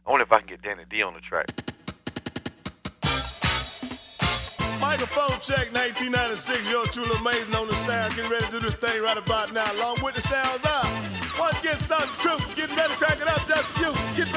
Only if I can get Danny D on the track. Microphone check 1996. You're truly amazing on the sound. Getting ready to do this thing right about now. Along with the sounds out. Once get some truth, getting ready to crack it up just for you. Get